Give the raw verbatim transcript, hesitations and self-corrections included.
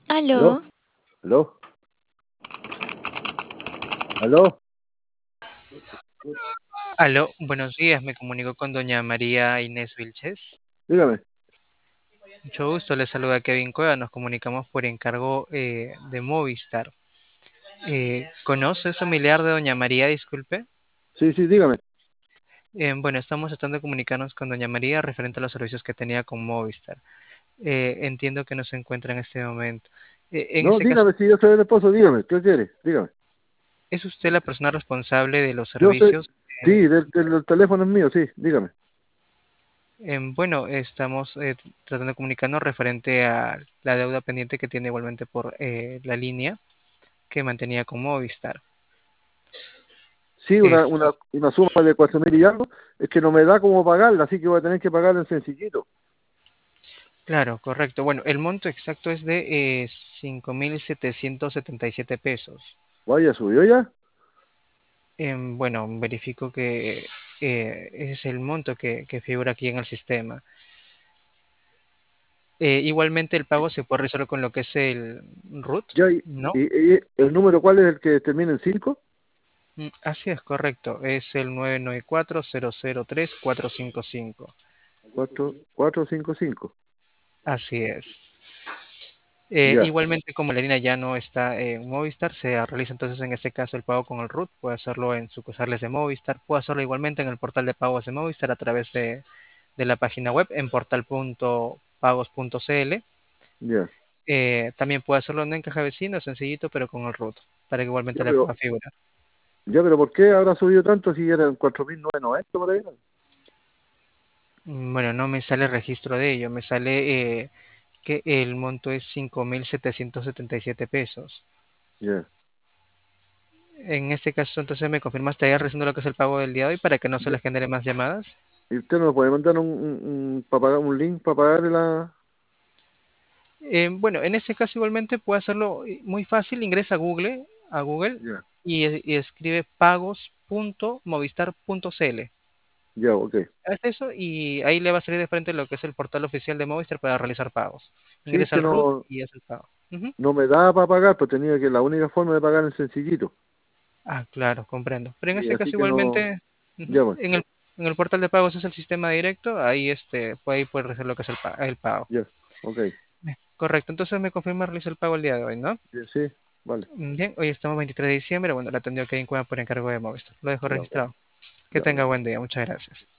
¿Aló? ¿Aló? ¿Aló? ¿Aló? Aló, buenos días, me comunico con doña María Inés Vilches. Dígame. Mucho gusto, le saluda Kevin Cueva, nos comunicamos por encargo eh, de Movistar. Eh, ¿conoce, es familiar de doña María, disculpe? Sí, sí, dígame. Eh, bueno, estamos tratando de comunicarnos con doña María referente a los servicios que tenía con Movistar. Eh, entiendo que no se encuentra en este momento. Eh, en No, este caso, dígame, si yo soy el esposo, dígame. ¿Qué quiere? Dígame. ¿es usted la persona responsable de los Yo soy... servicios? Sí, Eh, del, del teléfono es mío, sí, dígame. Em, bueno, estamos eh, tratando de comunicarnos referente a la deuda pendiente que tiene igualmente por eh, la línea que mantenía con Movistar. Sí, una, Es, una, una suma de cuatro mil y algo. Es que no me da como pagarla, así que voy a tener que pagarla en sencillito. claro, correcto. Bueno, el monto exacto es de eh, cinco mil setecientos setenta y siete pesos. Vaya, subió ya. Em, bueno, verifico que eh, ese es el monto que, que figura aquí en el sistema. Eh, igualmente el pago se puede realizar con lo que es el RUT, Ya, y, ¿no? y- y el número cuál es el que termina en cinco. Mm, Así es, correcto. Es el nueve nueve cuatro cero cero tres cuatro cinco cinco. Cuatro, cuatro, cinco, cinco. Así es. Eh, Ya, igualmente, como la línea ya no está en Movistar, se realiza entonces en este caso el pago con el RUT. Puede hacerlo en sucursales de Movistar, puede hacerlo igualmente en el portal de pagos de Movistar a través de, de la página web en portal punto pagos punto cl. ya. Eh, también puede hacerlo en Caja Vecino, sencillito, pero con el RUT, para que Ya, igualmente le pero, pueda figurar. ya, pero ¿por qué habrá subido tanto si eran cuatro mil novecientos noventa por ahí? Mm, Bueno, no me sale registro de ello, me sale eh, que el monto es cinco mil setecientos setenta y siete pesos. Ya. En este caso, entonces me confirma, estaría realizando lo que es el pago del día de hoy para que no se Ya. les genere más llamadas. ¿Y usted nos puede mandar un, un, un, pa pagar- un link para pagar la... Eh, bueno, en este caso igualmente puede hacerlo eh, muy fácil, ingresa a Google, a Google Ya, y, y escribe pagos punto movistar punto cl. ya, ok. Haz eso y ahí le va a salir de frente lo que es el portal oficial de Movistar para realizar pagos. Sí, es Ingresa que al RUT no, y hace el pago. Ujú. no me da para pagar, pues tenía que, la única forma de pagar es sencillito. Ah, claro, comprendo. Pero en Y este así caso que no, igualmente, ujú, ya, bueno, en el, en el portal de pagos es el sistema directo, ahí este, puede, ahí puede realizar lo que es el, pa- el pago. ya, ok. Bien, correcto, entonces me confirma realizar el pago el día de hoy, ¿no? Ya, sí, vale, Bien, hoy estamos veintitrés de diciembre, bueno, la atendió Kevin Cueva por encargo de Movistar. Lo dejo ya, ok. registrado. Que Ya, tenga bueno. buen día, muchas gracias.